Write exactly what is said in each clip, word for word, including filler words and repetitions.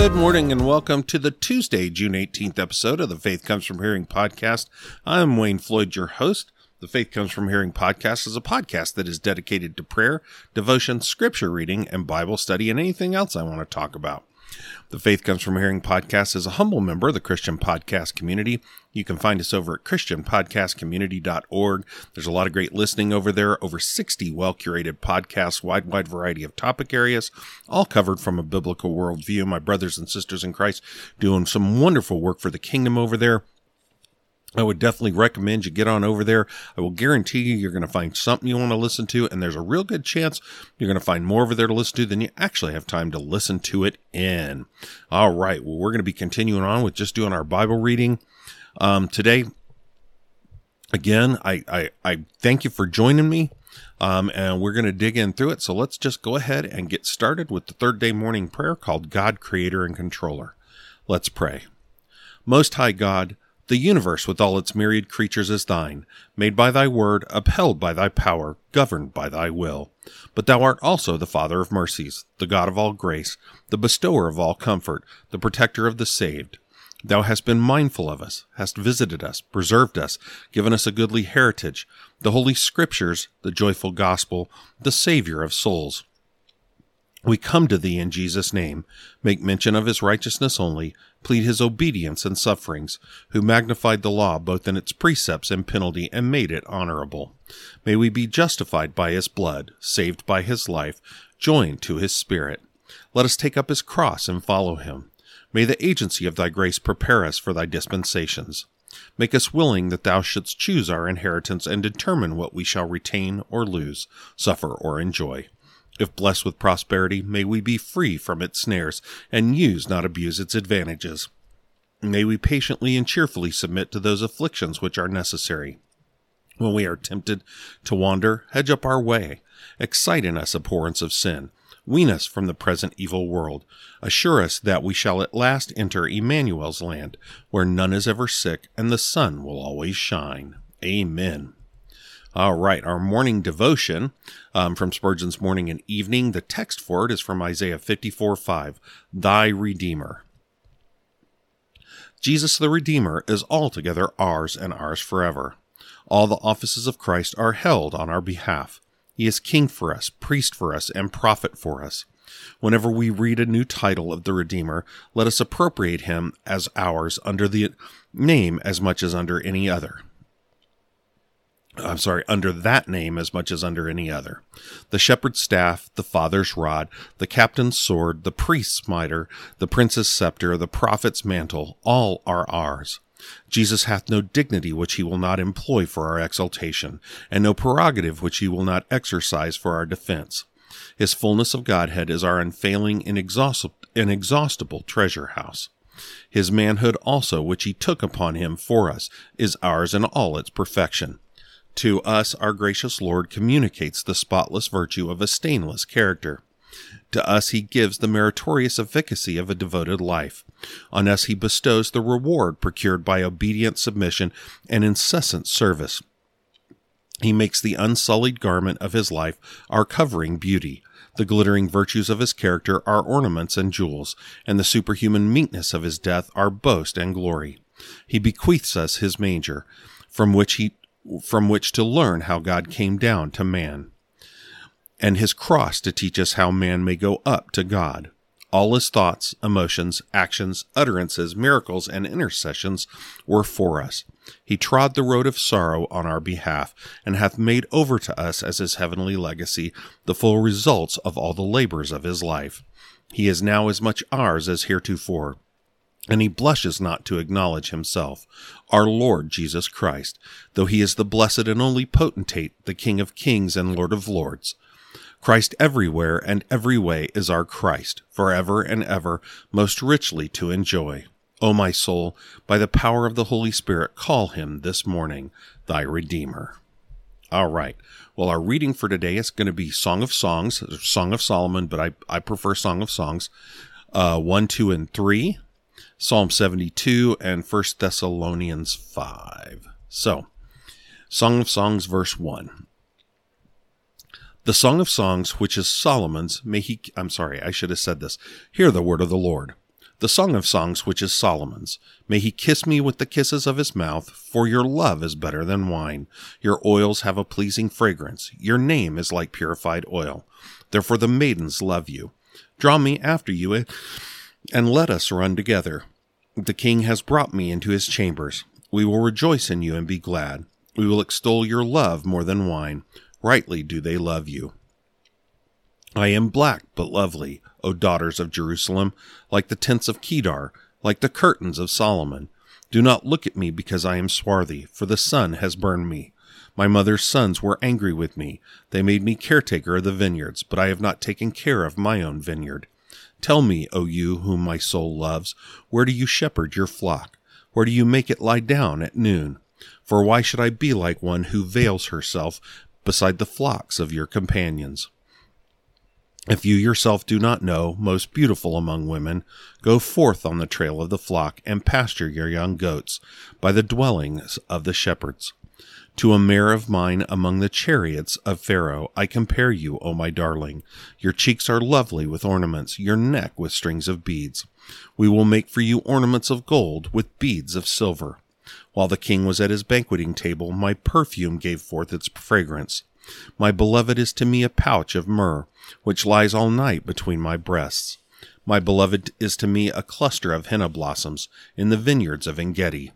Good morning and welcome to the Tuesday, June eighteenth episode of the Faith Comes From Hearing podcast. I'm Wayne Floyd, your host. The Faith Comes From Hearing podcast is a podcast that is dedicated to prayer, devotion, scripture reading, and Bible study, and anything else I want to talk about. The Faith Comes From Hearing podcast is a humble member of the Christian podcast community. You can find us over at christian podcast community dot org. There's a lot of great listening over there, over sixty well-curated podcasts, wide, wide variety of topic areas, all covered from a biblical worldview. My brothers and sisters in Christ doing some wonderful work for the kingdom over there. I would definitely recommend you get on over there. I will guarantee you you're going to find something you want to listen to, and there's a real good chance you're going to find more over there to listen to than you actually have time to listen to it in. All right, well, we're going to be continuing on with just doing our Bible reading um, today. Again, I, I, I thank you for joining me, um, and we're going to dig in through it. So let's just go ahead and get started with the third day morning prayer called God, Creator, and Controller. Let's pray. Most High God, the universe with all its myriad creatures is thine, made by thy word, upheld by thy power, governed by thy will. But thou art also the Father of mercies, the God of all grace, the bestower of all comfort, the protector of the saved. Thou hast been mindful of us, hast visited us, preserved us, given us a goodly heritage, the holy scriptures, the joyful gospel, the Savior of souls. We come to thee in Jesus' name, make mention of his righteousness only, plead his obedience and sufferings, who magnified the law both in its precepts and penalty and made it honorable. May we be justified by his blood, saved by his life, joined to his spirit. Let us take up his cross and follow him. May the agency of thy grace prepare us for thy dispensations. Make us willing that thou shouldst choose our inheritance and determine what we shall retain or lose, suffer or enjoy. If blessed with prosperity, may we be free from its snares, and use, not abuse, its advantages. May we patiently and cheerfully submit to those afflictions which are necessary. When we are tempted to wander, hedge up our way. Excite in us abhorrence of sin. Wean us from the present evil world. Assure us that we shall at last enter Emmanuel's land, where none is ever sick, and the sun will always shine. Amen. All right, our morning devotion um, from Spurgeon's Morning and Evening. The text for it is from Isaiah fifty-four five, Thy Redeemer. Jesus the Redeemer is altogether ours and ours forever. All the offices of Christ are held on our behalf. He is King for us, priest for us, and prophet for us. Whenever we read a new title of the Redeemer, let us appropriate him as ours under the name as much as under any other. I'm sorry, under that name as much as under any other. The shepherd's staff, the father's rod, the captain's sword, the priest's mitre, the prince's scepter, the prophet's mantle, all are ours. Jesus hath no dignity which he will not employ for our exaltation, and no prerogative which he will not exercise for our defense. His fullness of Godhead is our unfailing, inexhaustible treasure house. His manhood also, which he took upon him for us, is ours in all its perfection. To us, our gracious Lord communicates the spotless virtue of a stainless character. To us he gives the meritorious efficacy of a devoted life. On us he bestows the reward procured by obedient submission and incessant service. He makes the unsullied garment of his life our covering beauty, the glittering virtues of his character our ornaments and jewels, and the superhuman meekness of his death our boast and glory. He bequeaths us his manger, from which he from which to learn how God came down to man, and his cross to teach us how man may go up to God. All his thoughts, emotions, actions, utterances, miracles, and intercessions were for us. He trod the road of sorrow on our behalf, and hath made over to us as his heavenly legacy the full results of all the labors of his life. He is now as much ours as heretofore, and he blushes not to acknowledge himself, our Lord Jesus Christ, though he is the blessed and only potentate, the King of kings and Lord of lords. Christ everywhere and every way is our Christ, forever and ever, most richly to enjoy. O my soul, by the power of the Holy Spirit, call him this morning thy Redeemer. All right. Well, our reading for today is going to be Song of Songs, Song of Solomon, but I, I prefer Song of Songs, uh, one, two, and three. Psalm seventy-two, and First Thessalonians five. So, Song of Songs, verse one. The Song of Songs, which is Solomon's, may he, I'm sorry, I should have said this. Hear the word of the Lord. The Song of Songs, which is Solomon's. May he kiss me with the kisses of his mouth, for your love is better than wine. Your oils have a pleasing fragrance. Your name is like purified oil. Therefore the maidens love you. Draw me after you, and let us run together. The king has brought me into his chambers. We will rejoice in you and be glad. We will extol your love more than wine. Rightly do they love you. I am black but lovely, O daughters of Jerusalem, like the tents of Kedar, like the curtains of Solomon. Do not look at me because I am swarthy, for the sun has burned me. My mother's sons were angry with me. They made me caretaker of the vineyards, but I have not taken care of my own vineyard. Tell me, O you whom my soul loves, where do you shepherd your flock? Where do you make it lie down at noon? For why should I be like one who veils herself beside the flocks of your companions? If you yourself do not know, most beautiful among women, go forth on the trail of the flock and pasture your young goats by the dwellings of the shepherds. To a mare of mine among the chariots of Pharaoh I compare you, O my darling. Your cheeks are lovely with ornaments, your neck with strings of beads. We will make for you ornaments of gold with beads of silver. While the king was at his banqueting table, my perfume gave forth its fragrance. My beloved is to me a pouch of myrrh, which lies all night between my breasts. My beloved is to me a cluster of henna blossoms in the vineyards of En-gedi.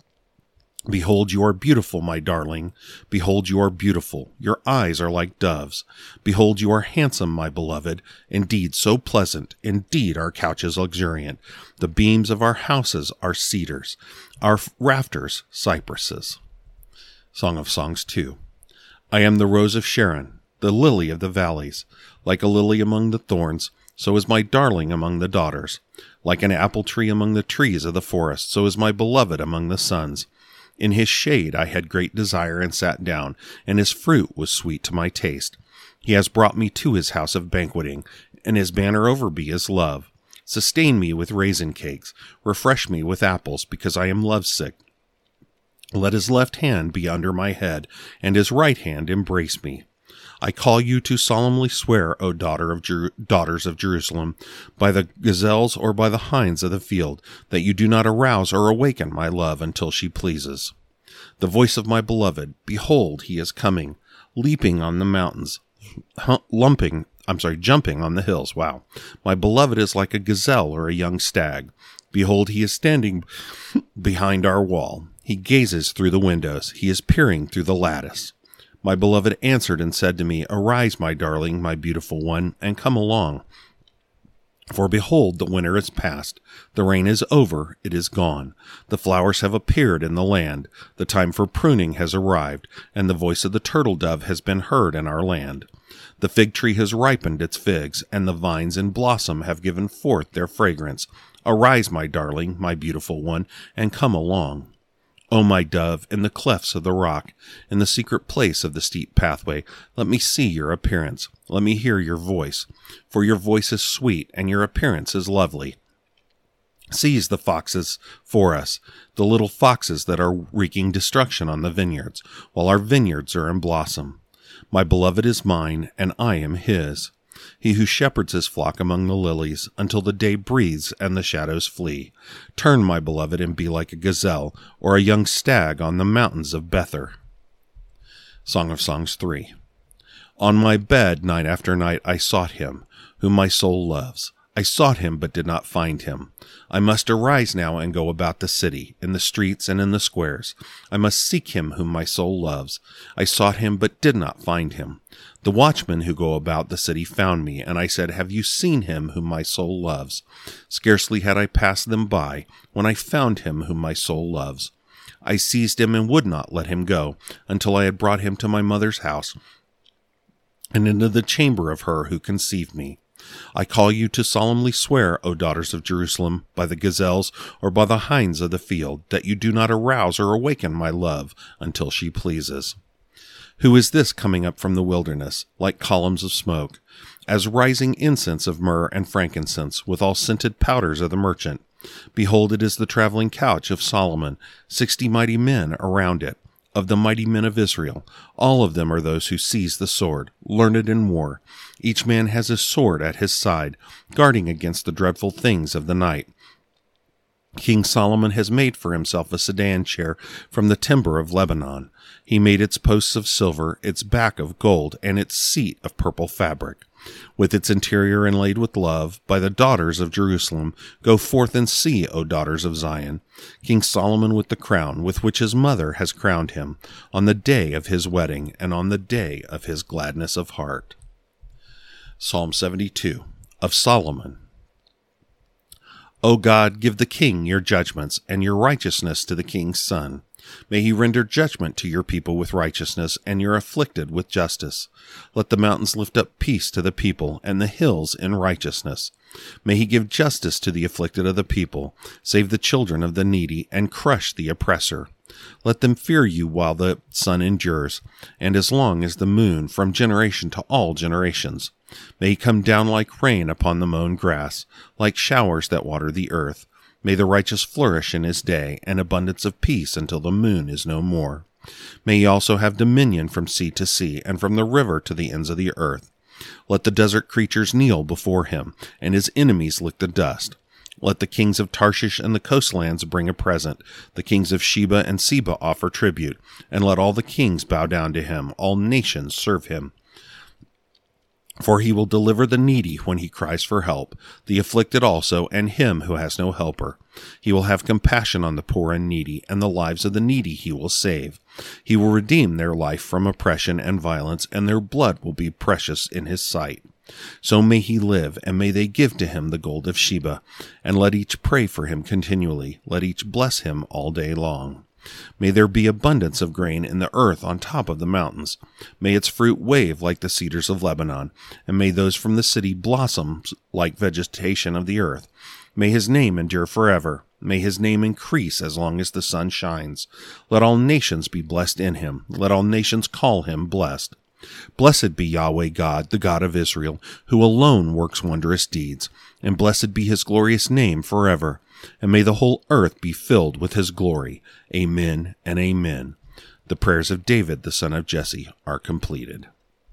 Behold, you are beautiful, my darling. Behold, you are beautiful. Your eyes are like doves. Behold, you are handsome, my beloved. Indeed, so pleasant. Indeed, our couch is luxuriant. The beams of our houses are cedars, our rafters cypresses. Song of Songs two. I am the rose of Sharon, the lily of the valleys. Like a lily among the thorns, so is my darling among the daughters. Like an apple tree among the trees of the forest, so is my beloved among the sons. In his shade I had great desire and sat down, and his fruit was sweet to my taste. He has brought me to his house of banqueting, and his banner over me is love. Sustain me with raisin cakes, refresh me with apples, because I am lovesick. Let his left hand be under my head, and his right hand embrace me. I call you to solemnly swear, O daughter of Jer- daughters of Jerusalem, by the gazelles or by the hinds of the field, that you do not arouse or awaken my love until she pleases. The voice of my beloved, behold, he is coming, leaping on the mountains, hum- lumping, I'm sorry, jumping on the hills. Wow. My beloved is like a gazelle or a young stag. Behold, he is standing behind our wall. He gazes through the windows. He is peering through the lattice. My beloved answered and said to me, Arise, my darling, my beautiful one, and come along. For behold, the winter is past. The rain is over. It is gone. The flowers have appeared in the land. The time for pruning has arrived, and the voice of the turtle dove has been heard in our land. The fig tree has ripened its figs, and the vines in blossom have given forth their fragrance. Arise, my darling, my beautiful one, and come along. O my dove, in the clefts of the rock, in the secret place of the steep pathway, let me see your appearance. Let me hear your voice, for your voice is sweet, and your appearance is lovely. Seize the foxes for us, the little foxes that are wreaking destruction on the vineyards, while our vineyards are in blossom. My beloved is mine, and I am his. He who shepherds his flock among the lilies, until the day breathes and the shadows flee. Turn, my beloved, and be like a gazelle, or a young stag on the mountains of Bether. Song of Songs three. On my bed, night after night, I sought him, whom my soul loves. I sought him, but did not find him. I must arise now and go about the city, in the streets and in the squares. I must seek him whom my soul loves. I sought him, but did not find him. The watchmen who go about the city found me, and I said, Have you seen him whom my soul loves? Scarcely had I passed them by, when I found him whom my soul loves. I seized him and would not let him go, until I had brought him to my mother's house, and into the chamber of her who conceived me. I call you to solemnly swear, O daughters of Jerusalem, by the gazelles or by the hinds of the field, that you do not arouse or awaken my love until she pleases. Who is this coming up from the wilderness, like columns of smoke, as rising incense of myrrh and frankincense, with all scented powders of the merchant? Behold, it is the traveling couch of Solomon, sixty mighty men around it, of the mighty men of Israel. All of them are those who seize the sword, learned in war. Each man has his sword at his side, guarding against the dreadful things of the night. King Solomon has made for himself a sedan chair from the timber of Lebanon. He made its posts of silver, its back of gold, and its seat of purple fabric, with its interior inlaid with love. By the daughters of Jerusalem, go forth and see, O daughters of Zion, King Solomon with the crown with which his mother has crowned him, on the day of his wedding, and on the day of his gladness of heart. Psalm seventy-two, of Solomon. O God, give the king your judgments, and your righteousness to the king's son. May he render judgment to your people with righteousness, and your afflicted with justice. Let the mountains lift up peace to the people, and the hills in righteousness. May he give justice to the afflicted of the people, save the children of the needy, and crush the oppressor. Let them fear you while the sun endures, and as long as the moon, from generation to all generations. May he come down like rain upon the mown grass, like showers that water the earth. May the righteous flourish in his day, and abundance of peace until the moon is no more. May he also have dominion from sea to sea, and from the river to the ends of the earth. Let the desert creatures kneel before him, and his enemies lick the dust. Let the kings of Tarshish and the coastlands bring a present. The kings of Sheba and Seba offer tribute, and let all the kings bow down to him. All nations serve him. For he will deliver the needy when he cries for help, the afflicted also, and him who has no helper. He will have compassion on the poor and needy, and the lives of the needy he will save. He will redeem their life from oppression and violence, and their blood will be precious in his sight. So may he live, and may they give to him the gold of Sheba, and let each pray for him continually. Let each bless him all day long. May there be abundance of grain in the earth on top of the mountains. May its fruit wave like the cedars of Lebanon, and may those from the city blossom like vegetation of the earth. May his name endure forever. May his name increase as long as the sun shines. Let all nations be blessed in him. Let all nations call him blessed. Blessed be Yahweh God, the God of Israel, who alone works wondrous deeds, and blessed be his glorious name forever. And may the whole earth be filled with his glory. Amen and amen. The prayers of David, the son of Jesse, are completed.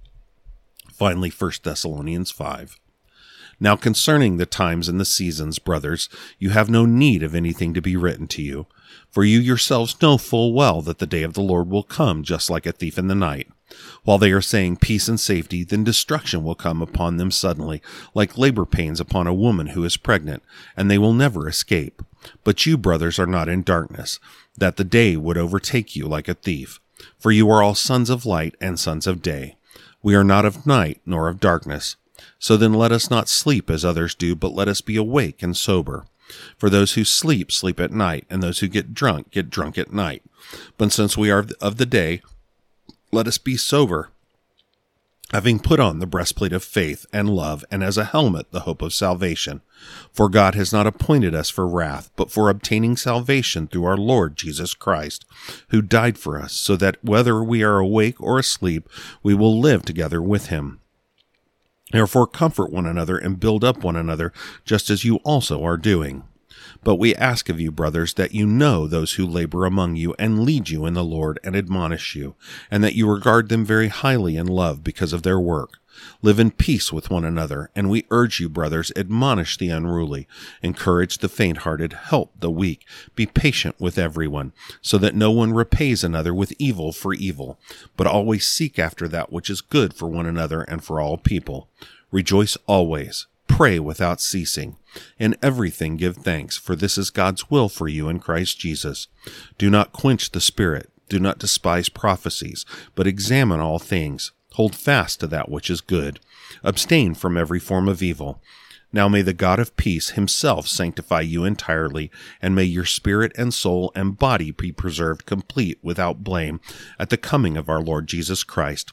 Finally, First Thessalonians five. Now concerning the times and the seasons, brothers, you have no need of anything to be written to you, for you yourselves know full well that the day of the Lord will come just like a thief in the night. While they are saying peace and safety, then destruction will come upon them suddenly, like labor pains upon a woman who is pregnant, and they will never escape. But you, brothers, are not in darkness, that the day would overtake you like a thief. For you are all sons of light and sons of day. We are not of night nor of darkness. So then let us not sleep as others do, but let us be awake and sober. For those who sleep, sleep at night, and those who get drunk, get drunk at night. But since we are of the day, let us be sober, having put on the breastplate of faith and love, and as a helmet the hope of salvation. For God has not appointed us for wrath, but for obtaining salvation through our Lord Jesus Christ, who died for us, so that whether we are awake or asleep, we will live together with him. Therefore comfort one another and build up one another, just as you also are doing. But we ask of you, brothers, that you know those who labor among you and lead you in the Lord and admonish you, and that you regard them very highly in love because of their work. Live in peace with one another, and we urge you, brothers, admonish the unruly, encourage the faint-hearted, help the weak, be patient with everyone, so that no one repays another with evil for evil, but always seek after that which is good for one another and for all people. Rejoice always. Pray without ceasing. In everything give thanks, for this is God's will for you in Christ Jesus. Do not quench the Spirit. Do not despise prophecies, but examine all things. Hold fast to that which is good. Abstain from every form of evil. Now may the God of peace himself sanctify you entirely, and may your spirit and soul and body be preserved complete without blame at the coming of our Lord Jesus Christ.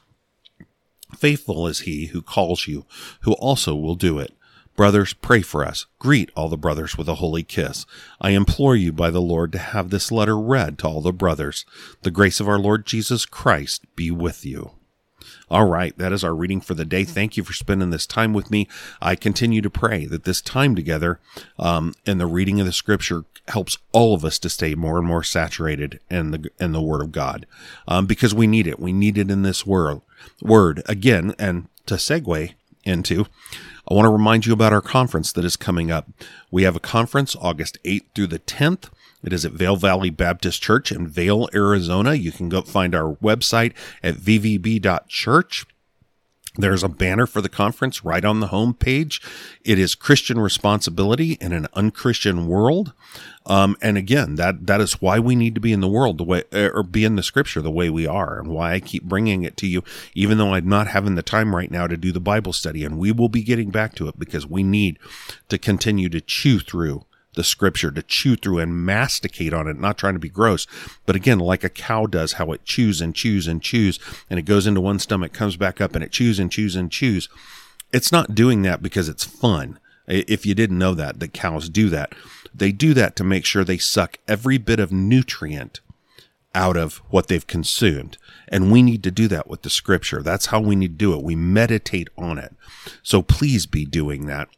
Faithful is he who calls you, who also will do it. Brothers, pray for us. Greet all the brothers with a holy kiss. I implore you by the Lord to have this letter read to all the brothers. The grace of our Lord Jesus Christ be with you. All right, that is our reading for the day. Thank you for spending this time with me. I continue to pray that this time together um, in the reading of the Scripture helps all of us to stay more and more saturated in the in the Word of God, um, because we need it. We need it in this world. Word again, and to segue into, I want to remind you about our conference that is coming up. We have a conference August eighth through the tenth. It is at Vail Valley Baptist Church in Vail, Arizona. You can go find our website at v v b dot church. There's a banner for the conference right on the home page. It is Christian responsibility in an unchristian world. Um, and again, that, that is why we need to be in the world the way, or be in the scripture the way we are, and why I keep bringing it to you, even though I'm not having the time right now to do the Bible study. And we will be getting back to it because we need to continue to chew through the scripture, to chew through and masticate on it, not trying to be gross, but again, like a cow does, how it chews and chews and chews, and it goes into one stomach, comes back up, and it chews and chews and chews. It's not doing that because it's fun. If you didn't know that, that cows do that. They do that to make sure they suck every bit of nutrient out of what they've consumed. And we need to do that with the scripture. That's how we need to do it. We meditate on it. So please be doing that.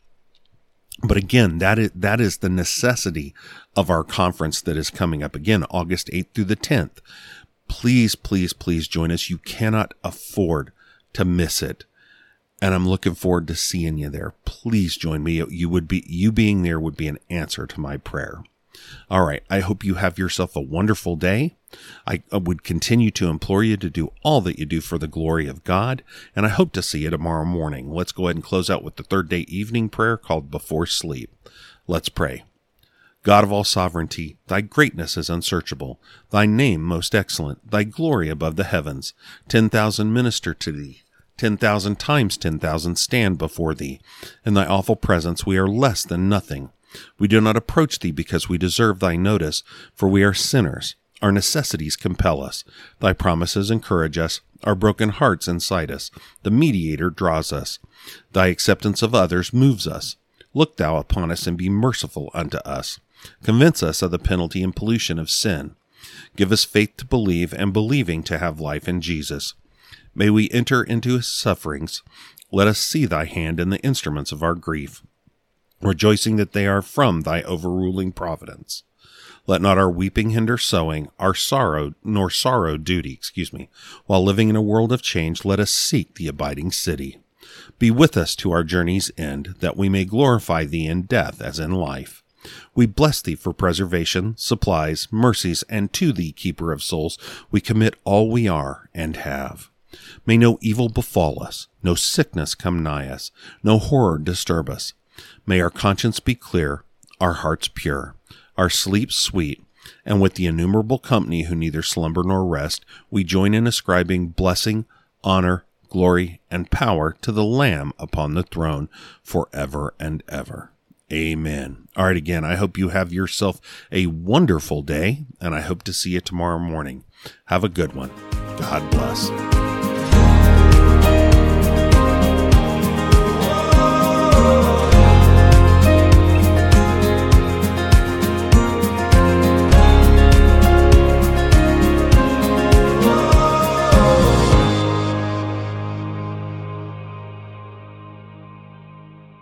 But again, that is, that is the necessity of our conference that is coming up again, August eighth through the tenth. Please, please, please join us. You cannot afford to miss it. And I'm looking forward to seeing you there. Please join me. You would be, you being there would be an answer to my prayer. All right. I hope you have yourself a wonderful day. I would continue to implore you to do all that you do for the glory of God, and I hope to see you tomorrow morning. Let's go ahead and close out with the third day evening prayer called Before Sleep. Let's pray. God of all sovereignty, thy greatness is unsearchable, thy name most excellent, thy glory above the heavens. Ten thousand minister to thee, ten thousand times ten thousand stand before thee. In thy awful presence we are less than nothing. We do not approach thee because we deserve thy notice, for we are sinners. Our necessities compel us. Thy promises encourage us. Our broken hearts incite us. The mediator draws us. Thy acceptance of others moves us. Look thou upon us and be merciful unto us. Convince us of the penalty and pollution of sin. Give us faith to believe, and believing to have life in Jesus. May we enter into his sufferings. Let us see thy hand in the instruments of our grief, rejoicing that they are from thy overruling providence. Let not our weeping hinder sowing, our sorrow, nor sorrow duty, excuse me. While living in a world of change, let us seek the abiding city. Be with us to our journey's end, that we may glorify thee in death as in life. We bless thee for preservation, supplies, mercies, and to thee, keeper of souls, we commit all we are and have. May no evil befall us, no sickness come nigh us, no horror disturb us. May our conscience be clear, our hearts pure, our sleep sweet, and with the innumerable company who neither slumber nor rest, we join in ascribing blessing, honor, glory, and power to the Lamb upon the throne forever and ever. Amen. All right, again, I hope you have yourself a wonderful day, and I hope to see you tomorrow morning. Have a good one. God bless.